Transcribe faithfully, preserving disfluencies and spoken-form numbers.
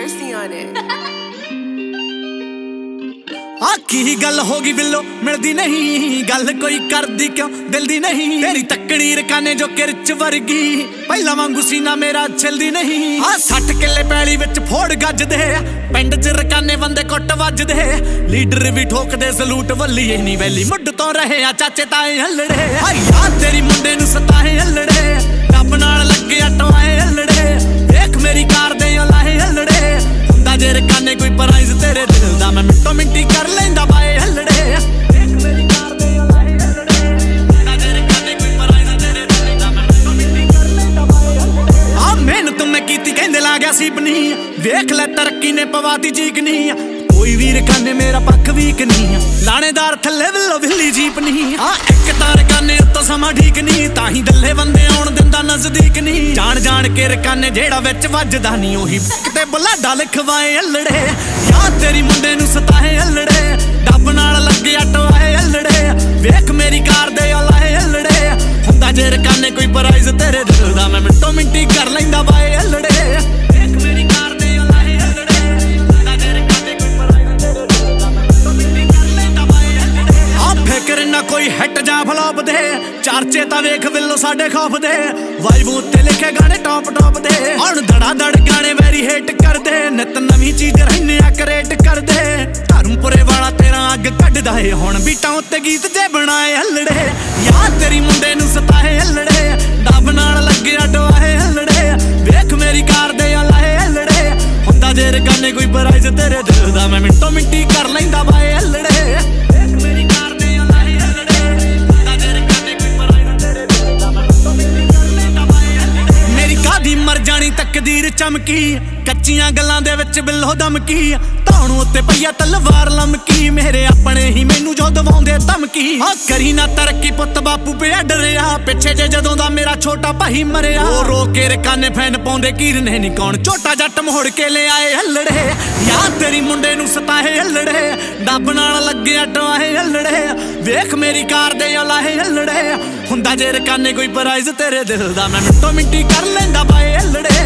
mercy on it. आ की गल होगी बिल्लो मिलदी नहीं गल कोई करदी क्यों दिल दी नहीं तेरी तकड़ी रकाने जो किरच वर्गी पहला वांगू सीना मेरा छिलदी नहीं आ सठ किले पैली विच फोड़ गजदे पिंड च रकाने बंदे कुट वजदे लीडर भी ठोकदे सलूट वल्लीए नी वैली मुੱਢ ਤੋਂ ਰਹੇ आ चाचे ताए हलड़े आ यार तेरी मुंडे ਨੂੰ सताए हलड़े ਰੱਬ ਨਾਲ ਲੱਗਿਆ ਟਵਾਏ हलड़े देख मेरी कार दे लाए हलड़े ਹੁੰਦਾ ਜੇ ਰਕਾਨੇ ਕੋਈ ਪ੍ਰਾਈਜ਼ ਤੇਰੇ ਦਿਲ ਦਾ ਮੈਂ ਮਿੰਟੋ ਮਿੰਟੀ ਕਰ ਲੈਂਦਾ ਬਾਏ ਹਲੜੇ ਦੇਖ ਮੇਰੀ ਕਾਰ ਦੇ ਲਾਏ ਹਲੜੇ ਹੁੰਦਾ ਜੇ ਰਕਾਨੇ ਕੋਈ ਪ੍ਰਾਈਜ਼ ਤੇਰੇ ਦਿਲ ਦਾ ਮੈਂ ਮਿੰਟੋ ਮਿੰਟੀ ਕਰ ਲੈਂਦਾ ਬਾਏ ਹਲੜੇ ਆ ਮਿਹਨਤ ਮੈਂ ਕੀਤੀ ਕਹਿੰਦੇ ਲਾ ਗਿਆ ਸੀ ਬਣੀ ਵੇਖ ਲੈ ਤਰੱਕੀ ਨੇ ਪਵਾਤੀ ਚੀਕਨੀ ਕੋਈ ਵੀਰ ਕਾਨੇ ਮੇਰਾ ਪੱਖ ਵੀਕ ਨਹੀਂ ਲਾਣੇਦਾਰ ਥੱਲੇ ਵਿੱਲੋ ਵਿੱਲੀ ਜੀਪ ਨਹੀਂ ਆ ਇੱਕ ਤਾਰ ਕਾਨੇ ਉੱਤੋਂ ਸਮਾਂ ਠੀਕ ਨਹੀਂ ਤਾਂ ਹੀ ਦੱਲੇ ਬੰਦੇ ਆਉਣ ਦਿੰਦਾ ਨਜ਼ਦੀਕ ਨਹੀਂ ਜਾਣ ਜਾਣ ਕੇ ਰਕਾਨੇ ਜਿਹੜਾ ਵਿੱਚ ਵੱਜਦਾ ਨਹੀਂ ਉਹੀ ਕਿਤੇ ਬੁਲਾਡਾ ਲਿਖਵਾਏ ਹਲੜੇ ਯਾਰ ਤੇਰੀ ਮੁੰਡੇ ਨੂੰ ਸਤਾਏ ਹਲੜੇ ਡੱਬ ਨਾਲ ਲੱਗਿਆ ਟਵਾਏ ਹਲੜੇ ਵੇਖ ਮੇਰੀ ਕਾਰ ਦੇ ਲਾਏ ਹਲੜੇ ਹੁੰਦਾ ਜੇ ਰਕਾਨੇ ਕੋਈ ਪ੍ਰਾਈਜ਼ ਤੇਰੇ ਦਿਲ ਦਾ ਮੈਂ ਮਿੰਟੋ ਮਿੰਟੀ ਕਰ ਲੈਂਦਾ ਬਾਏ ਹਲੜੇ ਵੇਖ ਮੇਰੀ ਕਾਰ ਦੇ ਲਾਏ ਹਲੜੇ ਫਿਕਰ ਨਾ ਕੋਈ ਹਿੱਟ ਜਾਂ ਫਲॉप ਦੇ ਚਰਚੇ ਤਾਂ ਵੇਖ ਵਿੱਲੋ ਸਾਡੇ ਖੌਫ ਦੇ ਵਾਈਬ ਉੱਤੇ ਲਿਖੇ ਗਾਣੇ ਟੌਪ ਟੌਪ ਦੇ ਹੁਣ ਧੜਾ ਧੜ ਗਾਣੇ ਵੈਰੀ ਹਿੱਟ ਕਰਦੇ ਨਿਤ ਨਵੀਂ ਚੀਜ਼ ਰਹਿਨੇ ਆ ਕ੍ਰੀਏਟ ਕਰਦੇ ਧਰਮਪੁਰੇ ਵਾਲਾ ਤੇਰਾ ਅੱਗ ਕੱਢਦਾ ਏ ਹੁਣ ਬੀਟਾਂ ਉੱਤੇ ਗੀਤ ਜੇ ਬਣਾਏ ਹਲੜੇ ਯਾਰ ਤੇਰੀ ਮੁੰਡੇ ਨੂੰ ਸਤਾਏ ਹਲੜੇ ਡੱਬ ਨਾਲ ਲੱਗਿਆ ਟਵਾਏ ਹਲੜੇ ਵੇਖ ਮੇਰੀ ਕਾਰ ਦੇ ਲਾਏ ਹਲੜੇ ਹੁੰਦਾ ਜੇ ਰਕਾਨੇ ਕੋਈ ਪ੍ਰਾਈਜ਼ ਤੇਰੇ ਦਿਲ ਦਾ ਮੈਂ ਮਿੰਟੋ ਮਿੰਟੀ ਕਰ ਲੈਂਦਾ ਬਾਏ ਹਲੜੇ ਵੇਖ ਮੇਰੀ ਕਾਰ ਦੇ ਕਾਦੀ ਮਰ ਜਾਣੀ ਤਕਦੀਰ ਚਮਕੀ ਕੱਚੀਆਂ ਗੱਲਾਂ ਦੇ ਵਿੱਚ ਬਿੱਲੋ ਦਮਕੀ ਧੌਣੂ ਉੱਤੇ ਪਈਆ ਤਲਵਾਰ ਲਮਕੀ ਮੇਰੇ ਆਪਣੇ ਹੀ ਮੈਨੂੰ ਜੋ ਦਵਾਉਂਦੇ ਧਮਕੀ ਆ ਕਰੀ ਨਾ ਤਰੱਕੀ ਪੁੱਤ ਬਾਪੂ ਪਿਆ ਡਰਿਆ ਪਿੱਛੇ ਜੇ ਜਦੋਂ ਦਾ ਮੇਰਾ ਛੋਟਾ ਭਾਈ ਮਰਿਆ ਉਹ ਰੋ ਕੇ ਰਕਾਨੇ ਫੈਨ ਪਾਉਂਦੇ ਕੀਰਨੇ ਨਹੀਂ ਕੌਣ ਝੋਟਾ ਜੱਟ ਮੋੜ ਕੇ ਲੈ ਆਏ ਹਲੜੇ ਯਾਰ ਤੇਰੀ ਮੁੰਡੇ ਨੂੰ ਸਤਾਏ ਹਲੜੇ ਡੱਬ ਨਾਲ ਲੱਗਿਆ ਟਵਾਏ ਹਲੜੇ ਵੇਖ ਮੇਰੀ ਕਾਰ ਦੇ ਲਾਏ ਹਲੜੇ ਹੁੰਦਾ ਜੇ ਰਕਾਨੇ ਕੋਈ ਪ੍ਰਾਈਜ਼ ਤੇਰੇ ਦਿਲ ਦਾ ਮੈਂ ਮਿੰਟੋ ਮਿੰਟੀ ਕਰ ਲੈਂਦਾ ਬਾਏ ਹਲੜੇ